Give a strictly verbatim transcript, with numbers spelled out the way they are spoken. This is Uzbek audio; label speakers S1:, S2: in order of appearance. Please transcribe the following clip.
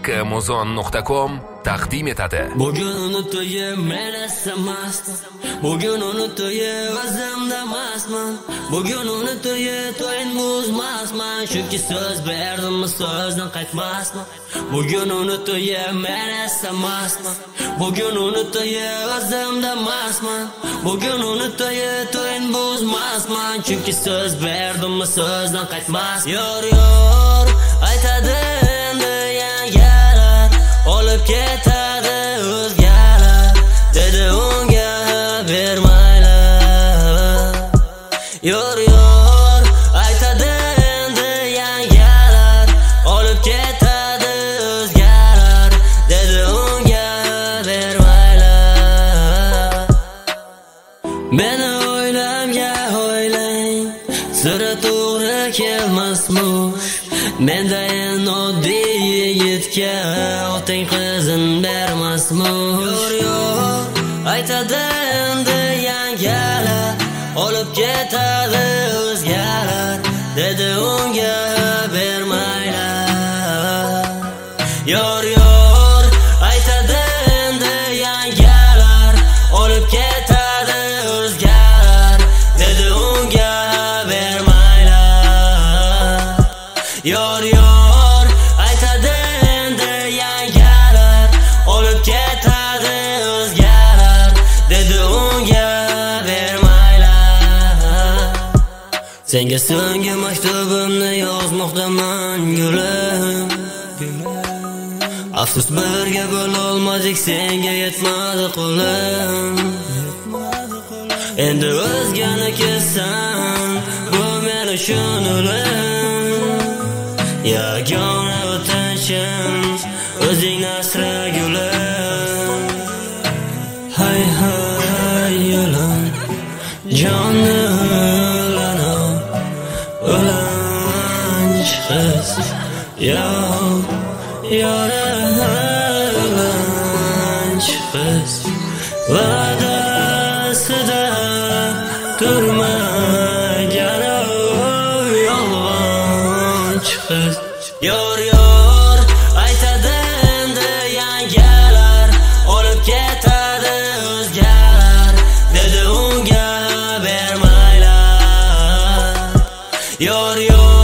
S1: Muzon nuqta com taqdim etadi.
S2: Bugun uni to'yi men esamasman. Bugun uni to'yi o'zimda emasman. Bugun uni to'yi to'yin buzmasman. Chunki so'z berdim, so'zdan qaytmasman. Bugun uni to'yi men esamasman. Bugun uni to'yi o'zimda emasman. Bugun uni to'yi to'yin buzmasman. Chunki so'z berdim, so'zdan qaytmasman. Yor yor aytadi endi yangalar, olib ketadi o'zgalar, dedi unga bermaylar. Yor yor aytadi endi yangalar, olib ketadi o'zgalar, dedi unga bermaylar. Meni o'ylamga o'ylang, sira to'g'ri kelmasmish. Mendayin oddiy yigitga otang qizin bermasmish. Yor yor aytadi endi yangalar, olib ketadi o'zgalar, dedi unga bermaylar. Yor yor aytadi endi yangalar, olib ketadi o'zgalar, dedi unga bermaylar. Yor yor aytadi endi yangalar, olib ketadi o'zgalar, dedi unga bermaylar. Senga so'nggi maktubimni yozmoqdaman gulim. Afsus birga bo'lolmadik, senga yetmadi qo'lim. Endi o'zganikisan, bu men uchun o'lim. Yagona o'tinchim o'zing asra gulim. Hay hay yo'lim, jonni o'lanim, o'lanch qiz, yo'q yo'lanch qiz, va'dasida turmagan yolg'onch qiz. Yor yor aytadi endi yangalar, olib ketadi o'zgalar, dedi unga bermaylar. Yor yor